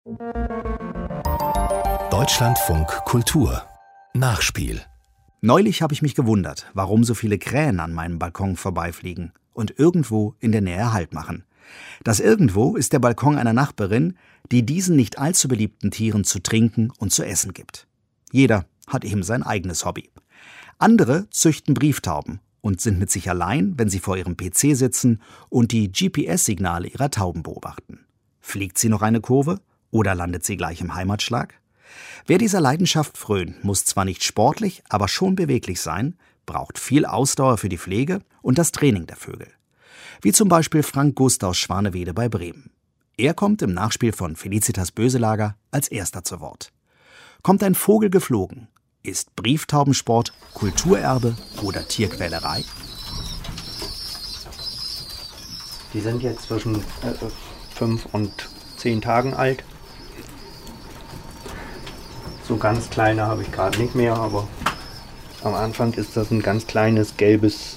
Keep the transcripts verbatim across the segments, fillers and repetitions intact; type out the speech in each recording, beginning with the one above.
Deutschlandfunk Kultur Nachspiel. Neulich habe ich mich gewundert, warum so viele Krähen an meinem Balkon vorbeifliegen und irgendwo in der Nähe Halt machen. Das Irgendwo ist der Balkon einer Nachbarin, die diesen nicht allzu beliebten Tieren zu trinken und zu essen gibt. Jeder hat eben sein eigenes Hobby. Andere züchten Brieftauben und sind mit sich allein, wenn sie vor ihrem P C sitzen und die G P S-Signale ihrer Tauben beobachten. Fliegt sie noch eine Kurve oder landet sie gleich im Heimatschlag? Wer dieser Leidenschaft frönt, muss zwar nicht sportlich, aber schon beweglich sein, braucht viel Ausdauer für die Pflege und das Training der Vögel. Wie zum Beispiel Frank Gust aus Schwanewede bei Bremen. Er kommt im Nachspiel von Felicitas Böselager als erster zu Wort. Kommt ein Vogel geflogen? Ist Brieftaubensport Kulturerbe oder Tierquälerei? Die sind jetzt zwischen äh, fünf und zehn Tagen alt. So ganz kleine habe ich gerade nicht mehr, aber am Anfang ist das ein ganz kleines gelbes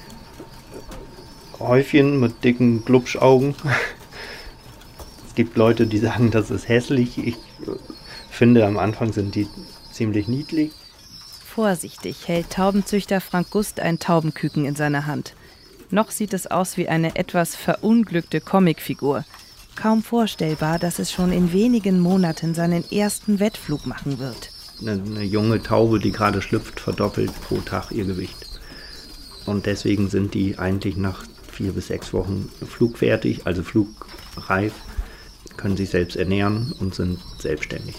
Häufchen mit dicken Glubschaugen. Es gibt Leute, die sagen, das ist hässlich. Ich finde, am Anfang sind die ziemlich niedlich. Vorsichtig hält Taubenzüchter Frank Gust ein Taubenküken in seiner Hand. Noch sieht es aus wie eine etwas verunglückte Comicfigur. Kaum vorstellbar, dass es schon in wenigen Monaten seinen ersten Wettflug machen wird. Eine, eine junge Taube, die gerade schlüpft, verdoppelt pro Tag ihr Gewicht. Und deswegen sind die eigentlich nach vier bis sechs Wochen flugfertig, also flugreif, können sich selbst ernähren und sind selbstständig.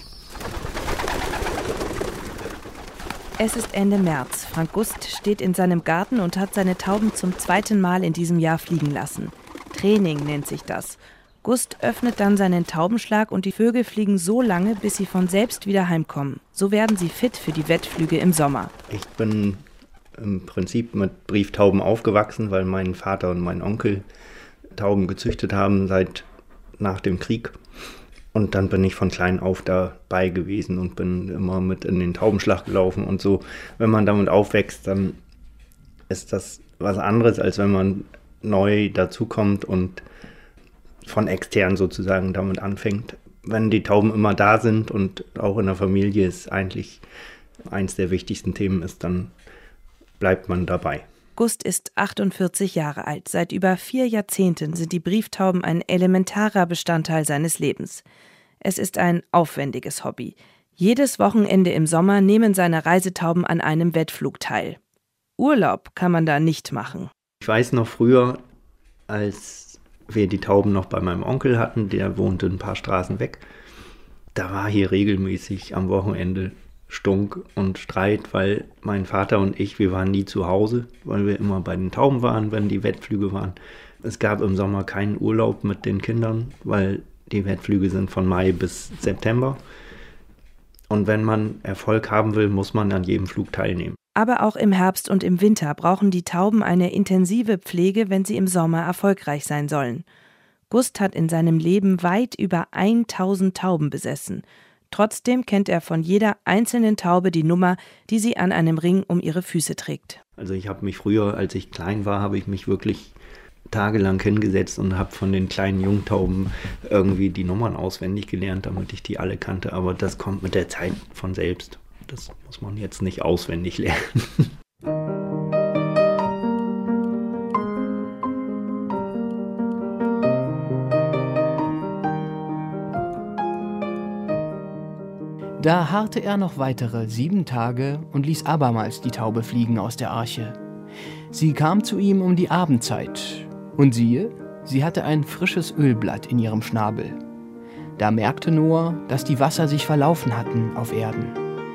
Es ist Ende März. Frank Gust steht in seinem Garten und hat seine Tauben zum zweiten Mal in diesem Jahr fliegen lassen. Training nennt sich das. Gust öffnet dann seinen Taubenschlag und die Vögel fliegen so lange, bis sie von selbst wieder heimkommen. So werden sie fit für die Wettflüge im Sommer. Ich bin im Prinzip mit Brieftauben aufgewachsen, weil mein Vater und mein Onkel Tauben gezüchtet haben seit nach dem Krieg. Und dann bin ich von klein auf dabei gewesen und bin immer mit in den Taubenschlag gelaufen und so. Wenn man damit aufwächst, dann ist das was anderes, als wenn man neu dazukommt und von extern sozusagen damit anfängt. Wenn die Tauben immer da sind und auch in der Familie es eigentlich eins der wichtigsten Themen ist, dann bleibt man dabei. Gust ist achtundvierzig Jahre alt. Seit über vier Jahrzehnten sind die Brieftauben ein elementarer Bestandteil seines Lebens. Es ist ein aufwendiges Hobby. Jedes Wochenende im Sommer nehmen seine Reisetauben an einem Wettflug teil. Urlaub kann man da nicht machen. Ich weiß noch früher, als wir die Tauben noch bei meinem Onkel hatten, der wohnte ein paar Straßen weg, da war hier regelmäßig am Wochenende Stunk und Streit, weil mein Vater und ich, wir waren nie zu Hause, weil wir immer bei den Tauben waren, wenn die Wettflüge waren. Es gab im Sommer keinen Urlaub mit den Kindern, weil die Wettflüge sind von Mai bis September. Und wenn man Erfolg haben will, muss man an jedem Flug teilnehmen. Aber auch im Herbst und im Winter brauchen die Tauben eine intensive Pflege, wenn sie im Sommer erfolgreich sein sollen. Gust hat in seinem Leben weit über tausend Tauben besessen. Trotzdem kennt er von jeder einzelnen Taube die Nummer, die sie an einem Ring um ihre Füße trägt. Also ich habe mich früher, als ich klein war, habe ich mich wirklich tagelang hingesetzt und habe von den kleinen Jungtauben irgendwie die Nummern auswendig gelernt, damit ich die alle kannte. Aber das kommt mit der Zeit von selbst. Das muss man jetzt nicht auswendig lernen. Da harrte er noch weitere sieben Tage und ließ abermals die Taube fliegen aus der Arche. Sie kam zu ihm um die Abendzeit. Und siehe, sie hatte ein frisches Ölblatt in ihrem Schnabel. Da merkte Noah, dass die Wasser sich verlaufen hatten auf Erden.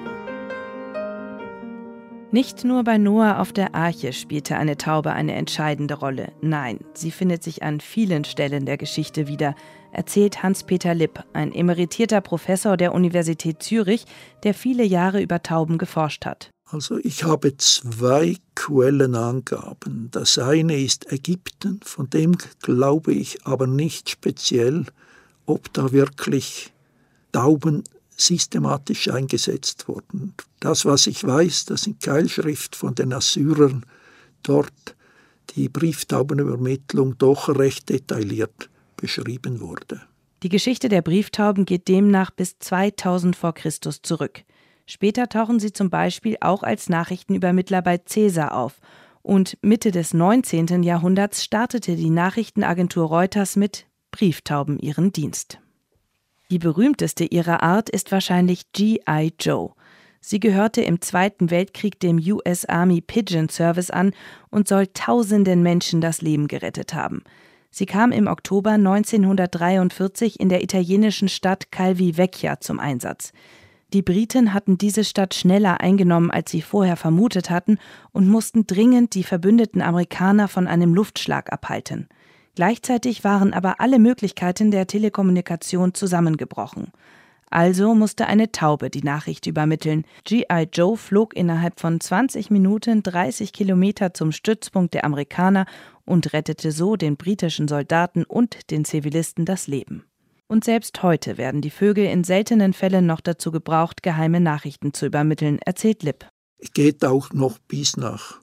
Nicht nur bei Noah auf der Arche spielte eine Taube eine entscheidende Rolle. Nein, sie findet sich an vielen Stellen der Geschichte wieder, erzählt Hans-Peter Lipp, ein emeritierter Professor der Universität Zürich, der viele Jahre über Tauben geforscht hat. Also ich habe zwei Quellenangaben. Das eine ist Ägypten, von dem glaube ich aber nicht speziell, ob da wirklich Tauben systematisch eingesetzt wurden. Das, was ich weiß, das in Keilschrift von den Assyrern dort die Brieftaubenübermittlung doch recht detailliert beschrieben wurde. Die Geschichte der Brieftauben geht demnach bis zweitausend vor Christus zurück. Später tauchen sie zum Beispiel auch als Nachrichtenübermittler bei Caesar auf. Und Mitte des neunzehnten Jahrhunderts startete die Nachrichtenagentur Reuters mit Brieftauben ihren Dienst. Die berühmteste ihrer Art ist wahrscheinlich G I Joe. Sie gehörte im Zweiten Weltkrieg dem U S Army Pigeon Service an und soll tausenden Menschen das Leben gerettet haben. Sie kam im Oktober neunzehnhundertdreiundvierzig in der italienischen Stadt Calvi Vecchia zum Einsatz. Die Briten hatten diese Stadt schneller eingenommen, als sie vorher vermutet hatten, und mussten dringend die verbündeten Amerikaner von einem Luftschlag abhalten. Gleichzeitig waren aber alle Möglichkeiten der Telekommunikation zusammengebrochen. Also musste eine Taube die Nachricht übermitteln. G I Joe flog innerhalb von zwanzig Minuten dreißig Kilometer zum Stützpunkt der Amerikaner und rettete so den britischen Soldaten und den Zivilisten das Leben. Und selbst heute werden die Vögel in seltenen Fällen noch dazu gebraucht, geheime Nachrichten zu übermitteln, erzählt Lipp. Es geht auch noch bis nach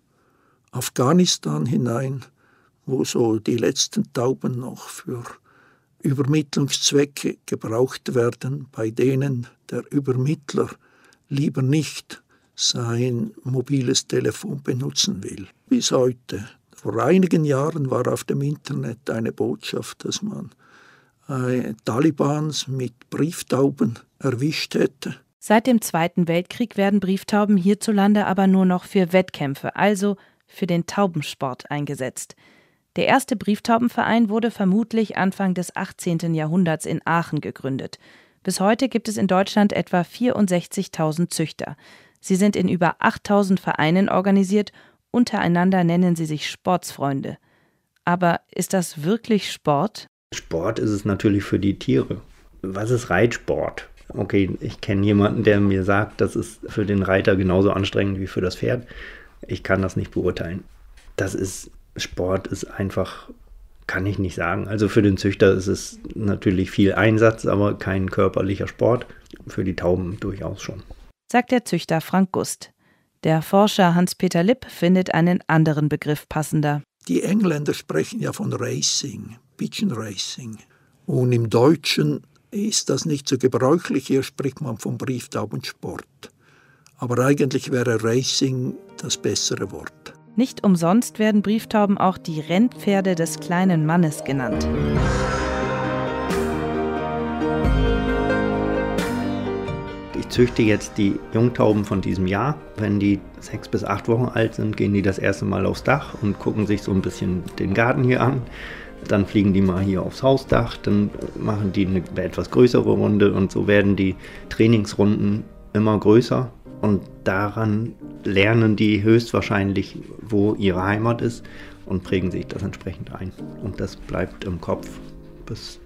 Afghanistan hinein, wo so die letzten Tauben noch für Übermittlungszwecke gebraucht werden, bei denen der Übermittler lieber nicht sein mobiles Telefon benutzen will. Bis heute. Vor einigen Jahren war auf dem Internet eine Botschaft, dass man äh, Talibans mit Brieftauben erwischt hätte. Seit dem Zweiten Weltkrieg werden Brieftauben hierzulande aber nur noch für Wettkämpfe, also für den Taubensport, eingesetzt. Der erste Brieftaubenverein wurde vermutlich Anfang des achtzehnten Jahrhunderts in Aachen gegründet. Bis heute gibt es in Deutschland etwa vierundsechzigtausend Züchter. Sie sind in über achttausend Vereinen organisiert, untereinander nennen sie sich Sportsfreunde. Aber ist das wirklich Sport? Sport ist es natürlich für die Tiere. Was ist Reitsport? Okay, ich kenne jemanden, der mir sagt, das ist für den Reiter genauso anstrengend wie für das Pferd. Ich kann das nicht beurteilen. Das ist, Sport ist einfach, kann ich nicht sagen. Also für den Züchter ist es natürlich viel Einsatz, aber kein körperlicher Sport. Für die Tauben durchaus schon. Sagt der Züchter Frank Gust. Der Forscher Hans-Peter Lipp findet einen anderen Begriff passender. Die Engländer sprechen ja von Racing, Pigeon Racing. Und im Deutschen ist das nicht so gebräuchlich, hier spricht man vom Brieftaubensport. Aber eigentlich wäre Racing das bessere Wort. Nicht umsonst werden Brieftauben auch die Rennpferde des kleinen Mannes genannt. Ich züchte jetzt die Jungtauben von diesem Jahr. Wenn die sechs bis acht Wochen alt sind, gehen die das erste Mal aufs Dach und gucken sich so ein bisschen den Garten hier an. Dann fliegen die mal hier aufs Hausdach, dann machen die eine etwas größere Runde und so werden die Trainingsrunden immer größer. Und daran lernen die höchstwahrscheinlich, wo ihre Heimat ist und prägen sich das entsprechend ein. Und das bleibt im Kopf bis,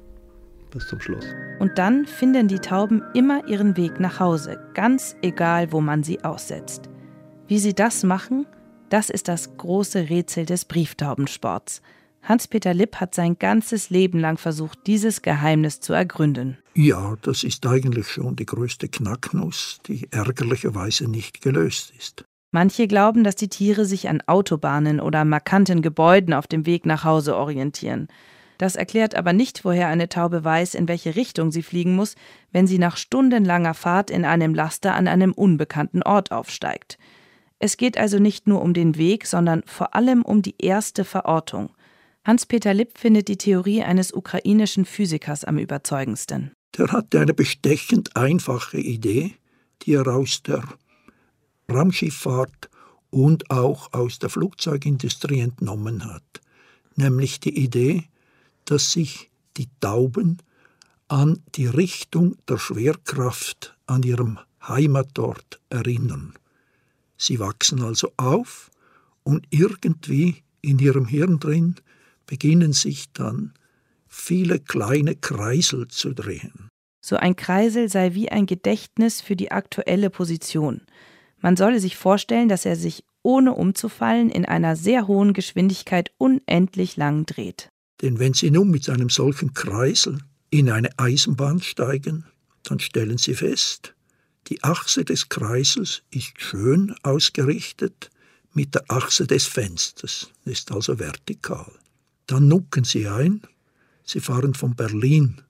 bis zum Schluss. Und dann finden die Tauben immer ihren Weg nach Hause, ganz egal, wo man sie aussetzt. Wie sie das machen, das ist das große Rätsel des Brieftaubensports. Hans-Peter Lipp hat sein ganzes Leben lang versucht, dieses Geheimnis zu ergründen. Ja, das ist eigentlich schon die größte Knacknuss, die ärgerlicherweise nicht gelöst ist. Manche glauben, dass die Tiere sich an Autobahnen oder markanten Gebäuden auf dem Weg nach Hause orientieren. Das erklärt aber nicht, woher eine Taube weiß, in welche Richtung sie fliegen muss, wenn sie nach stundenlanger Fahrt in einem Laster an einem unbekannten Ort aufsteigt. Es geht also nicht nur um den Weg, sondern vor allem um die erste Verortung. Hans-Peter Lipp findet die Theorie eines ukrainischen Physikers am überzeugendsten. Der hatte eine bestechend einfache Idee, die er aus der Raumschifffahrt und auch aus der Flugzeugindustrie entnommen hat. Nämlich die Idee, dass sich die Tauben an die Richtung der Schwerkraft an ihrem Heimatort erinnern. Sie wachsen also auf und irgendwie in ihrem Hirn drin beginnen sich dann viele kleine Kreisel zu drehen. So ein Kreisel sei wie ein Gedächtnis für die aktuelle Position. Man solle sich vorstellen, dass er sich, ohne umzufallen, in einer sehr hohen Geschwindigkeit unendlich lang dreht. Denn wenn Sie nun mit einem solchen Kreisel in eine Eisenbahn steigen, dann stellen Sie fest, die Achse des Kreisels ist schön ausgerichtet mit der Achse des Fensters, ist also vertikal. Dann nucken Sie ein, Sie fahren von Berlin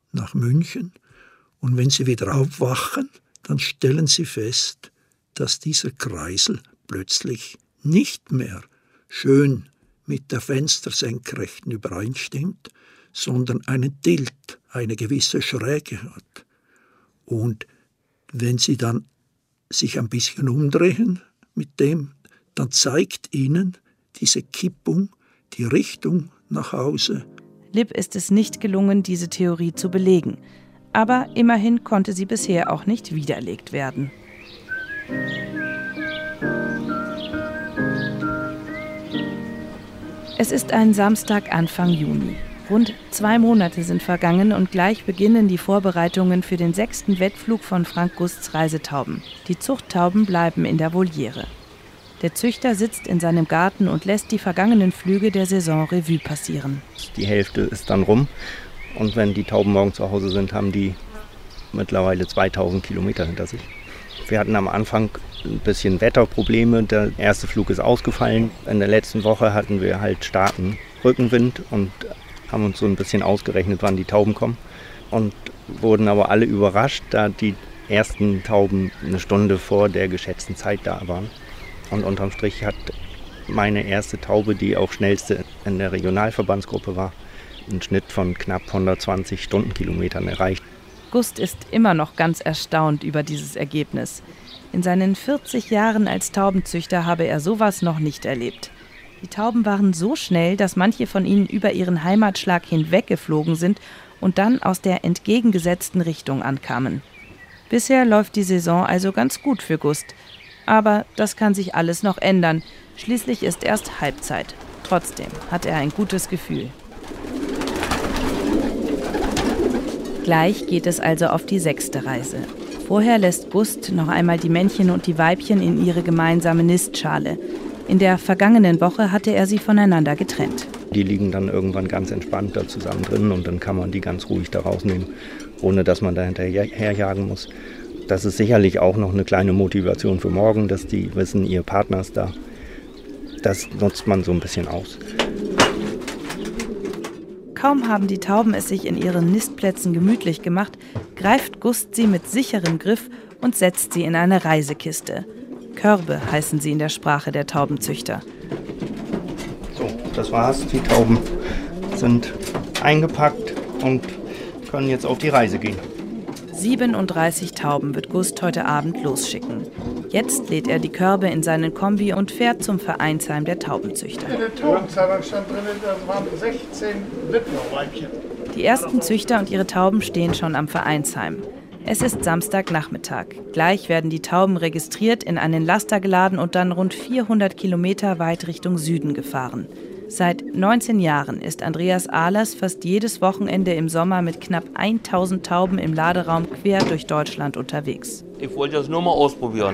nach München. Und wenn sie wieder aufwachen, dann stellen sie fest, dass dieser Kreisel plötzlich nicht mehr schön mit der Fenstersenkrechten übereinstimmt, sondern einen Tilt, eine gewisse Schräge hat. Und wenn sie dann sich ein bisschen umdrehen mit dem, dann zeigt ihnen diese Kippung die Richtung nach Hause. Lipp ist es nicht gelungen, diese Theorie zu belegen. Aber immerhin konnte sie bisher auch nicht widerlegt werden. Es ist ein Samstag Anfang Juni. Rund zwei Monate sind vergangen und gleich beginnen die Vorbereitungen für den sechsten Wettflug von Frank Gusts Reisetauben. Die Zuchttauben bleiben in der Voliere. Der Züchter sitzt in seinem Garten und lässt die vergangenen Flüge der Saison Revue passieren. Die Hälfte ist dann rum und wenn die Tauben morgen zu Hause sind, haben die mittlerweile zweitausend Kilometer hinter sich. Wir hatten am Anfang ein bisschen Wetterprobleme. Der erste Flug ist ausgefallen. In der letzten Woche hatten wir halt starken Rückenwind und haben uns so ein bisschen ausgerechnet, wann die Tauben kommen. Und wurden aber alle überrascht, da die ersten Tauben eine Stunde vor der geschätzten Zeit da waren. Und unterm Strich hat meine erste Taube, die auch schnellste in der Regionalverbandsgruppe war, einen Schnitt von knapp hundertzwanzig Stundenkilometern erreicht. Gust ist immer noch ganz erstaunt über dieses Ergebnis. In seinen vierzig Jahren als Taubenzüchter habe er sowas noch nicht erlebt. Die Tauben waren so schnell, dass manche von ihnen über ihren Heimatschlag hinweggeflogen sind und dann aus der entgegengesetzten Richtung ankamen. Bisher läuft die Saison also ganz gut für Gust. Aber das kann sich alles noch ändern. Schließlich ist erst Halbzeit. Trotzdem hat er ein gutes Gefühl. Gleich geht es also auf die sechste Reise. Vorher lässt Gust noch einmal die Männchen und die Weibchen in ihre gemeinsame Nistschale. In der vergangenen Woche hatte er sie voneinander getrennt. Die liegen dann irgendwann ganz entspannt da zusammen drin und dann kann man die ganz ruhig da rausnehmen, ohne dass man da hinterherjagen muss. Das ist sicherlich auch noch eine kleine Motivation für morgen, dass die wissen, ihr Partner ist da. Das nutzt man so ein bisschen aus. Kaum haben die Tauben es sich in ihren Nistplätzen gemütlich gemacht, greift Gust sie mit sicherem Griff und setzt sie in eine Reisekiste. Körbe heißen sie in der Sprache der Taubenzüchter. So, das war's. Die Tauben sind eingepackt und können jetzt auf die Reise gehen. siebenunddreißig Tauben wird Gust heute Abend losschicken. Jetzt lädt er die Körbe in seinen Kombi und fährt zum Vereinsheim der Taubenzüchter. In der Taubenzeitung stand drin, das waren sechzehn Witwerweibchen. Die ersten Züchter und ihre Tauben stehen schon am Vereinsheim. Es ist Samstagnachmittag. Gleich werden die Tauben registriert, in einen Laster geladen und dann rund vierhundert Kilometer weit Richtung Süden gefahren. Seit neunzehn Jahren ist Andreas Ahlers fast jedes Wochenende im Sommer mit knapp tausend Tauben im Laderaum quer durch Deutschland unterwegs. Ich wollte das nur mal ausprobieren.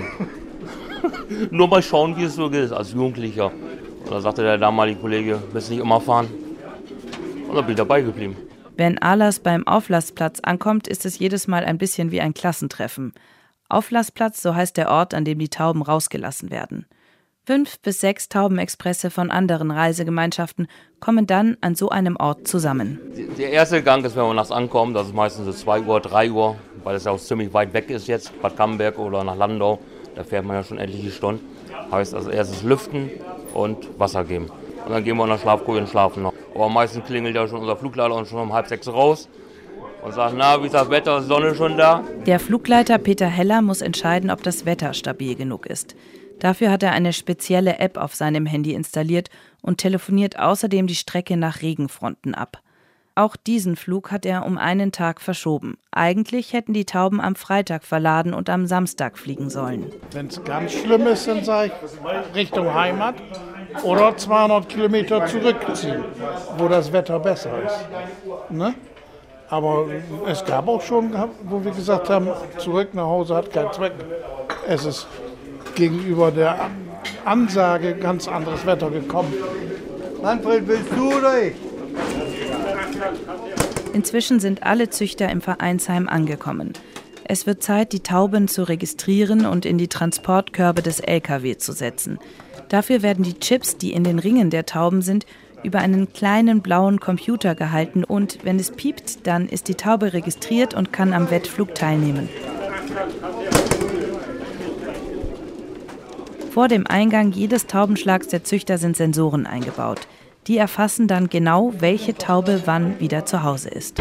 Nur mal schauen, wie es so ist als Jugendlicher. Und da sagte der damalige Kollege, willst du nicht immer fahren? Und da bin ich dabei geblieben. Wenn Ahlers beim Auflassplatz ankommt, ist es jedes Mal ein bisschen wie ein Klassentreffen. Auflassplatz, so heißt der Ort, an dem die Tauben rausgelassen werden. Fünf bis sechs Taubenexpresse von anderen Reisegemeinschaften kommen dann an so einem Ort zusammen. Der erste Gang ist, wenn man nachts ankommt, das ist meistens so zwei Uhr, drei Uhr, weil es ja auch ziemlich weit weg ist jetzt, Bad Camberg oder nach Landau, da fährt man ja schon etliche Stunden. Heißt also erstes Lüften und Wasser geben. Und dann gehen wir in der Schlafkoje und schlafen noch. Aber meistens klingelt ja schon unser Flugleiter und schon um halb sechs raus und sagt, na, wie ist das Wetter, ist Sonne schon da? Der Flugleiter Peter Heller muss entscheiden, ob das Wetter stabil genug ist. Dafür hat er eine spezielle App auf seinem Handy installiert und telefoniert außerdem die Strecke nach Regenfronten ab. Auch diesen Flug hat er um einen Tag verschoben. Eigentlich hätten die Tauben am Freitag verladen und am Samstag fliegen sollen. Wenn es ganz schlimm ist, dann sage ich Richtung Heimat oder zweihundert Kilometer zurückziehen, wo das Wetter besser ist. Ne? Aber es gab auch schon, wo wir gesagt haben, zurück nach Hause hat keinen Zweck. Es ist gegenüber der Ansage ganz anderes Wetter gekommen. Manfred, willst du oder ich? Inzwischen sind alle Züchter im Vereinsheim angekommen. Es wird Zeit, die Tauben zu registrieren und in die Transportkörbe des L K W zu setzen. Dafür werden die Chips, die in den Ringen der Tauben sind, über einen kleinen blauen Computer gehalten und, wenn es piept, dann ist die Taube registriert und kann am Wettflug teilnehmen. Vor dem Eingang jedes Taubenschlags der Züchter sind Sensoren eingebaut. Die erfassen dann genau, welche Taube wann wieder zu Hause ist.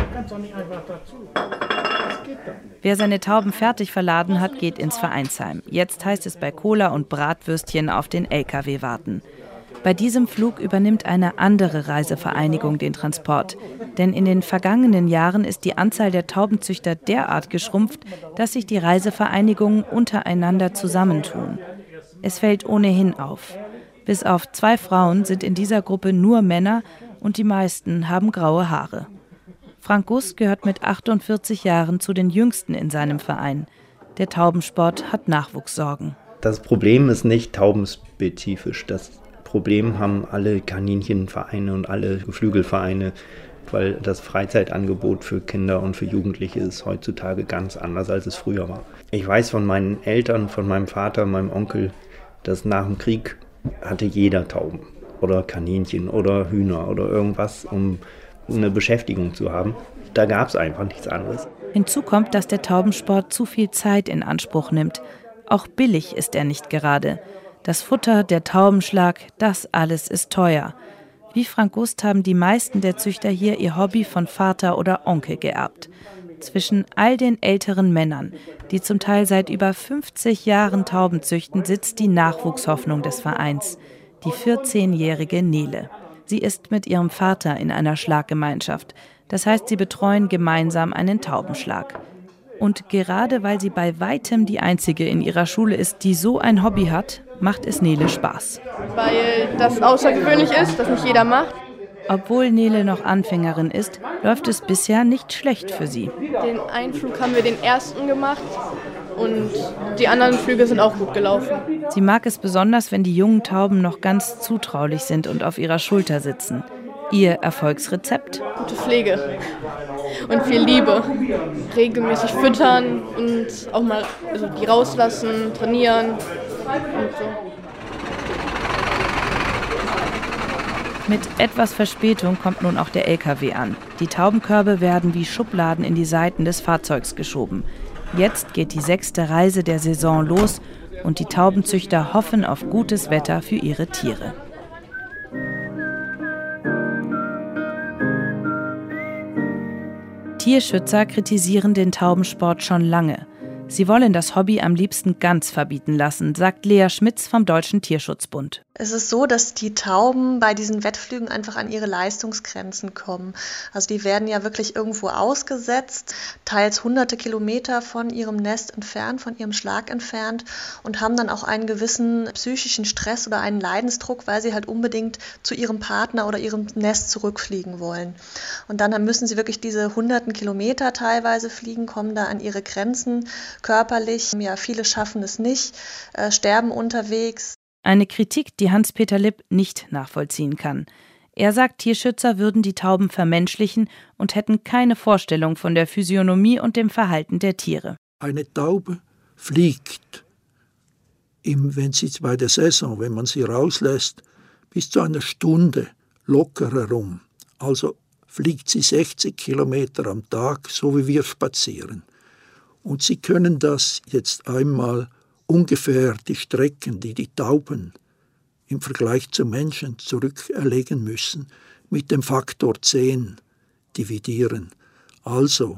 Wer seine Tauben fertig verladen hat, geht ins Vereinsheim. Jetzt heißt es bei Cola und Bratwürstchen auf den L K W warten. Bei diesem Flug übernimmt eine andere Reisevereinigung den Transport. Denn in den vergangenen Jahren ist die Anzahl der Taubenzüchter derart geschrumpft, dass sich die Reisevereinigungen untereinander zusammentun. Es fällt ohnehin auf. Bis auf zwei Frauen sind in dieser Gruppe nur Männer und die meisten haben graue Haare. Frank Gust gehört mit achtundvierzig Jahren zu den Jüngsten in seinem Verein. Der Taubensport hat Nachwuchssorgen. Das Problem ist nicht taubenspezifisch. Das Problem haben alle Kaninchenvereine und alle Geflügelvereine, weil das Freizeitangebot für Kinder und für Jugendliche ist heutzutage ganz anders, als es früher war. Ich weiß von meinen Eltern, von meinem Vater, meinem Onkel, dass nach dem Krieg hatte jeder Tauben oder Kaninchen oder Hühner oder irgendwas, um eine Beschäftigung zu haben. Da gab es einfach nichts anderes. Hinzu kommt, dass der Taubensport zu viel Zeit in Anspruch nimmt. Auch billig ist er nicht gerade. Das Futter, der Taubenschlag, das alles ist teuer. Wie Frank Gust haben die meisten der Züchter hier ihr Hobby von Vater oder Onkel geerbt. Zwischen all den älteren Männern, die zum Teil seit über fünfzig Jahren Tauben züchten, sitzt die Nachwuchshoffnung des Vereins, die vierzehnjährige Nele. Sie ist mit ihrem Vater in einer Schlaggemeinschaft. Das heißt, sie betreuen gemeinsam einen Taubenschlag. Und gerade weil sie bei weitem die Einzige in ihrer Schule ist, die so ein Hobby hat, macht es Nele Spaß. Weil das außergewöhnlich ist, das nicht jeder macht. Obwohl Nele noch Anfängerin ist, läuft es bisher nicht schlecht für sie. Den Einflug haben wir den ersten gemacht und die anderen Flüge sind auch gut gelaufen. Sie mag es besonders, wenn die jungen Tauben noch ganz zutraulich sind und auf ihrer Schulter sitzen. Ihr Erfolgsrezept? Gute Pflege und viel Liebe. Regelmäßig füttern und auch mal also die rauslassen, trainieren und so. Mit etwas Verspätung kommt nun auch der L K W an. Die Taubenkörbe werden wie Schubladen in die Seiten des Fahrzeugs geschoben. Jetzt geht die sechste Reise der Saison los und die Taubenzüchter hoffen auf gutes Wetter für ihre Tiere. Tierschützer kritisieren den Taubensport schon lange. Sie wollen das Hobby am liebsten ganz verbieten lassen, sagt Lea Schmitz vom Deutschen Tierschutzbund. Es ist so, dass die Tauben bei diesen Wettflügen einfach an ihre Leistungsgrenzen kommen. Also die werden ja wirklich irgendwo ausgesetzt, teils hunderte Kilometer von ihrem Nest entfernt, von ihrem Schlag entfernt und haben dann auch einen gewissen psychischen Stress oder einen Leidensdruck, weil sie halt unbedingt zu ihrem Partner oder ihrem Nest zurückfliegen wollen. Und dann müssen sie wirklich diese hunderten Kilometer teilweise fliegen, kommen da an ihre Grenzen körperlich. Ja, viele schaffen es nicht, äh, sterben unterwegs. Eine Kritik, die Hans-Peter Lipp nicht nachvollziehen kann. Er sagt, Tierschützer würden die Tauben vermenschlichen und hätten keine Vorstellung von der Physiognomie und dem Verhalten der Tiere. Eine Taube fliegt, im, wenn sie bei der Saison, wenn man sie rauslässt, bis zu einer Stunde locker herum. Also fliegt sie sechzig Kilometer am Tag, so wie wir spazieren. Und sie können das jetzt einmal ungefähr die Strecken, die die Tauben im Vergleich zu Menschen zurückerlegen müssen, mit dem Faktor zehn dividieren. Also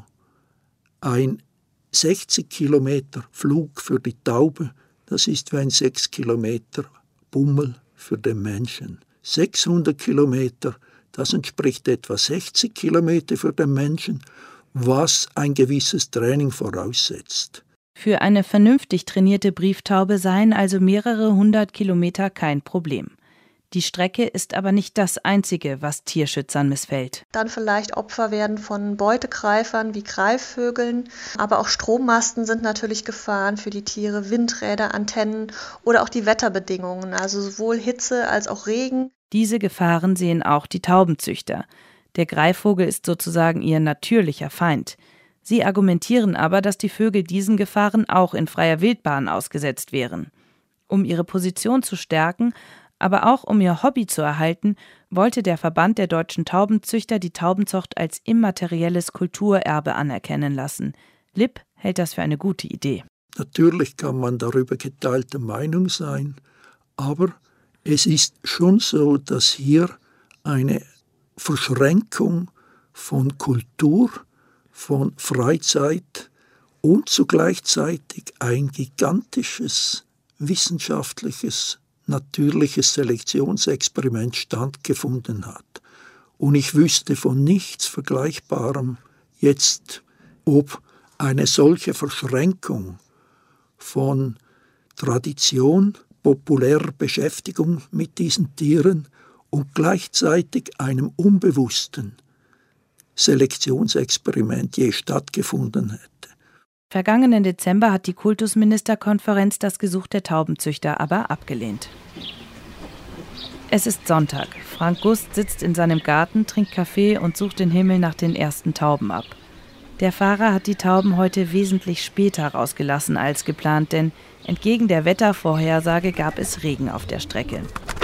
ein sechzig Kilometer Flug für die Taube, das ist wie ein sechs Kilometer Bummel für den Menschen. sechshundert Kilometer, das entspricht etwa sechzig Kilometer für den Menschen, was ein gewisses Training voraussetzt. Für eine vernünftig trainierte Brieftaube seien also mehrere hundert Kilometer kein Problem. Die Strecke ist aber nicht das Einzige, was Tierschützern missfällt. Dann vielleicht Opfer werden von Beutegreifern wie Greifvögeln, aber auch Strommasten sind natürlich Gefahren für die Tiere, Windräder, Antennen oder auch die Wetterbedingungen, also sowohl Hitze als auch Regen. Diese Gefahren sehen auch die Taubenzüchter. Der Greifvogel ist sozusagen ihr natürlicher Feind. Sie argumentieren aber, dass die Vögel diesen Gefahren auch in freier Wildbahn ausgesetzt wären. Um ihre Position zu stärken, Aber auch um ihr Hobby zu erhalten, wollte der Verband der deutschen Taubenzüchter die Taubenzucht als immaterielles Kulturerbe anerkennen lassen. Lipp hält das für eine gute Idee. Natürlich kann man darüber geteilter Meinung sein, aber es ist schon so, dass hier eine Verschränkung von Kultur, von Freizeit und zugleichzeitig ein gigantisches wissenschaftliches, natürliches Selektionsexperiment stattgefunden hat. Und ich wüsste von nichts Vergleichbarem jetzt, ob eine solche Verschränkung von Tradition, populärer Beschäftigung mit diesen Tieren und gleichzeitig einem unbewussten Selektionsexperiment je stattgefunden hätte. Vergangenen Dezember hat die Kultusministerkonferenz das Gesuch der Taubenzüchter aber abgelehnt. Es ist Sonntag. Frank Gust sitzt in seinem Garten, trinkt Kaffee und sucht den Himmel nach den ersten Tauben ab. Der Fahrer hat die Tauben heute wesentlich später rausgelassen als geplant, denn entgegen der Wettervorhersage gab es Regen auf der Strecke.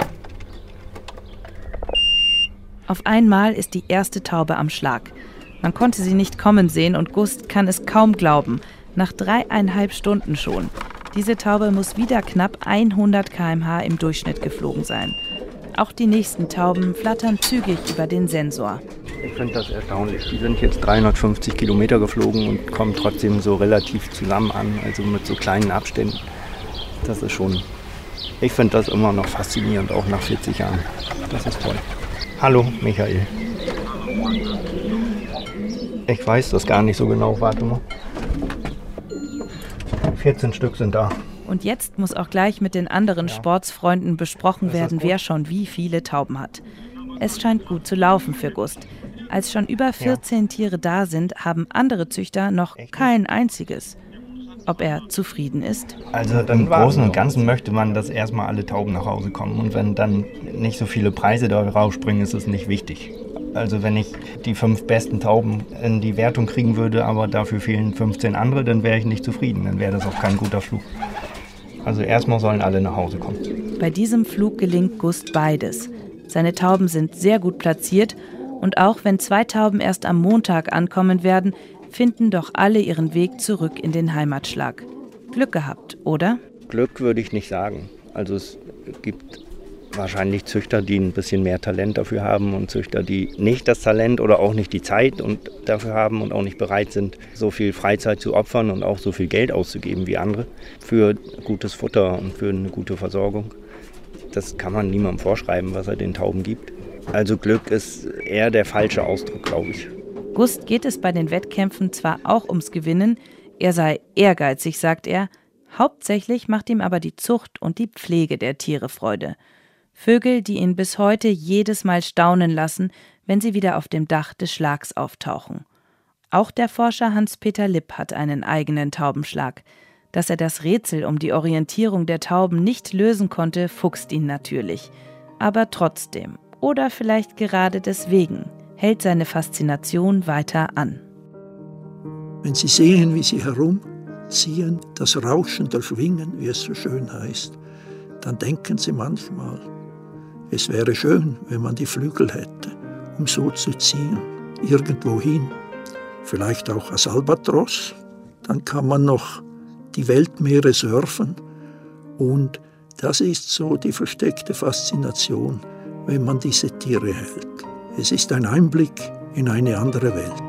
Auf einmal ist die erste Taube am Schlag. Man konnte sie nicht kommen sehen und Gust kann es kaum glauben. Nach dreieinhalb Stunden schon. Diese Taube muss wieder knapp hundert Kilometer pro Stunde im Durchschnitt geflogen sein. Auch die nächsten Tauben flattern zügig über den Sensor. Ich finde das erstaunlich. Die sind jetzt dreihundertfünfzig Kilometer geflogen und kommen trotzdem so relativ zusammen an, also mit so kleinen Abständen. Das ist schon, ich finde das immer noch faszinierend, auch nach vierzig Jahren. Das ist toll. Hallo, Michael. Ich weiß das gar nicht so genau, warte mal. vierzehn Stück sind da. Und jetzt muss auch gleich mit den anderen ja. Sportsfreunden besprochen werden, wer schon wie viele Tauben hat. Es scheint gut zu laufen für Gust. Als schon über vierzehn ja. Tiere da sind, haben andere Züchter noch Echt? kein einziges. Ob er zufrieden ist? Also im Großen und Ganzen möchte man, dass erstmal alle Tauben nach Hause kommen. Und wenn dann nicht so viele Preise da rausspringen, ist es nicht wichtig. Also wenn ich die fünf besten Tauben in die Wertung kriegen würde, aber dafür fehlen fünfzehn andere, dann wäre ich nicht zufrieden. Dann wäre das auch kein guter Flug. Also erstmal sollen alle nach Hause kommen. Bei diesem Flug gelingt Gust beides. Seine Tauben sind sehr gut platziert und auch wenn zwei Tauben erst am Montag ankommen werden, finden doch alle ihren Weg zurück in den Heimatschlag. Glück gehabt, oder? Glück würde ich nicht sagen. Also es gibt wahrscheinlich Züchter, die ein bisschen mehr Talent dafür haben und Züchter, die nicht das Talent oder auch nicht die Zeit und dafür haben und auch nicht bereit sind, so viel Freizeit zu opfern und auch so viel Geld auszugeben wie andere für gutes Futter und für eine gute Versorgung. Das kann man niemandem vorschreiben, was er den Tauben gibt. Also Glück ist eher der falsche Ausdruck, glaube ich. Gust geht es bei den Wettkämpfen zwar auch ums Gewinnen, er sei ehrgeizig, sagt er, hauptsächlich macht ihm aber die Zucht und die Pflege der Tiere Freude. Vögel, die ihn bis heute jedes Mal staunen lassen, wenn sie wieder auf dem Dach des Schlags auftauchen. Auch der Forscher Hans-Peter Lipp hat einen eigenen Taubenschlag. Dass er das Rätsel um die Orientierung der Tauben nicht lösen konnte, fuchst ihn natürlich. Aber trotzdem, oder vielleicht gerade deswegen, hält seine Faszination weiter an. Wenn Sie sehen, wie sie herumziehen, das Rauschen der Schwingen, wie es so schön heißt, dann denken Sie manchmal, es wäre schön, wenn man die Flügel hätte, um so zu ziehen, irgendwohin. Vielleicht auch als Albatros, dann kann man noch die Weltmeere surfen. Und das ist so die versteckte Faszination, wenn man diese Tiere hält. Es ist ein Einblick in eine andere Welt.